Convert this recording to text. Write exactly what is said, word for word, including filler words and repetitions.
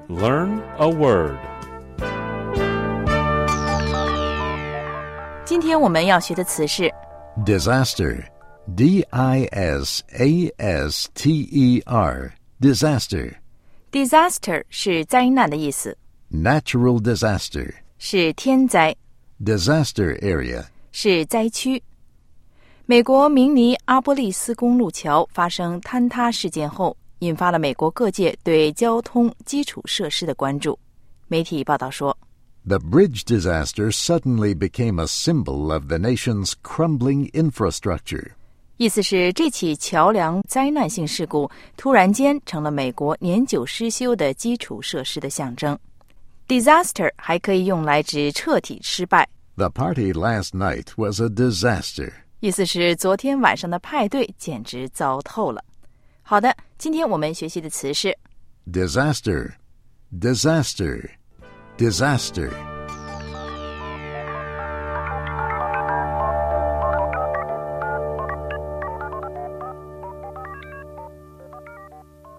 Learn a word. 今天我们要学的词是 Disaster. D I S A S T E R. Disaster. Disaster 是灾难的意思， Natural disaster. 是天灾， Disaster area. 是灾区。美国明尼阿波利斯公路桥发生坍塌事件后，引发了美国各界对交通基础设施的关注。媒体报道说， The bridge disaster suddenly became a symbol of the nation's crumbling infrastructure. 意思是这起桥梁灾难性事故突然间成了美国年久失修的基础设施的象征。Disaster 还可以用来指彻底失败。 The party last night was a disaster. 意思是昨天晚上的派对简直糟透了。好的，今天我们学习的词是 Disaster. Disaster. Disaster.